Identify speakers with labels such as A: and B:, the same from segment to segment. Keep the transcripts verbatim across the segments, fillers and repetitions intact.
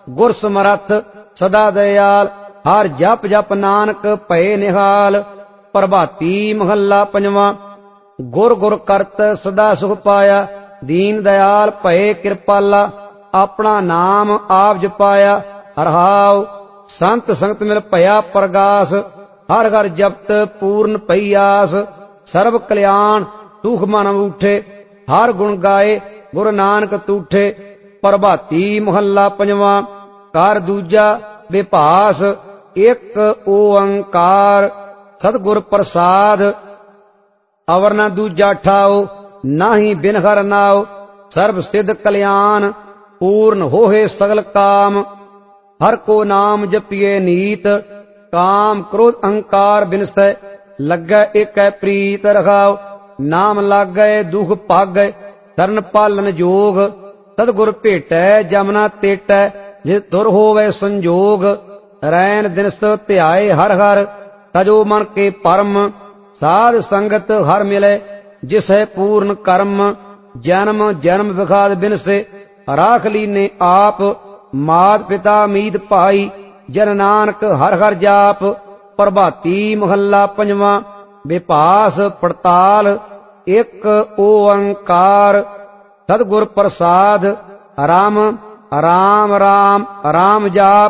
A: गुर समरथ सदा दयाल। हर जप जप नानक भये निहाल। प्रभाती महला पंजवां। गुर गुर करत सदा सुख पाया। दीन दयाल भये कृपाला। अपना नाम आप जपाया। हरहाव संत संगत मिल भया प्रगास। हर हर जपत पूर्ण पई आस। सर्व कल्याण सुख मन उठे। हर गुण गाए गुरु नानक तूठे। प्रभाती महला पंजवां। कार दूजा विभास। एक ओंकार सतगुर प्रसाद। अवर न दूजा ठाओ नाही बिन हर नाओ। सर्व सिद्ध कल्याण पूर्ण होहे सगल काम। हर को नाम जपिए नीत। काम क्रोध अहंकार बिनसै। लगे एक प्रीत रखाओ। नाम लागै दुख भागै। शरण पालन जोग। सतगुर भेटै जमना तेटै। जिस धुर होवै संजोग। रैन दिनस ध्याए हर हर। तजो मन के परम। साध संगत हर मिले जिसै पूर्ण कर्म। जन्म जन्म विखाद बिनसे। राख लीने आप। मात पिता मीत भाई। जन नानक हर हर जाप। प्रभाती महला पंजवां। विपास पड़ताल। एक ओंकार सतगुर प्रसाद। राम राम राम राम जाप।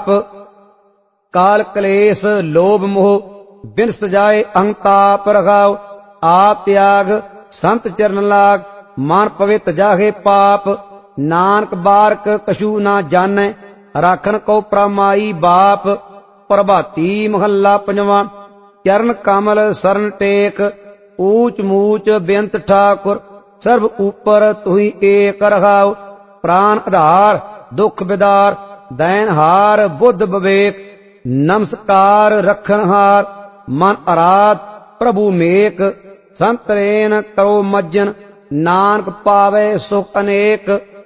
A: काल कलेश लोभ मोह बिनस जाए अहंताप रखाओ। आप त्याग संत चरण लाग। मन पवित्र जाहे पाप। नानक बारक कछु ना जानै। राखन को प्रमाई बाप। प्रभाती महला पंजवां। चरण कमल शरण टेक। ऊच मूच बेअंत ठाकुर। सर्व ऊपर तुही एक रखाओ। प्राण आधार दुख बिदार। दैन हार बुद्ध विवेक। नमस्कार रखन हार। मन आराध प्रभु मेक। संतरेन करो मज्जन। नानक पावे सुख अनेक।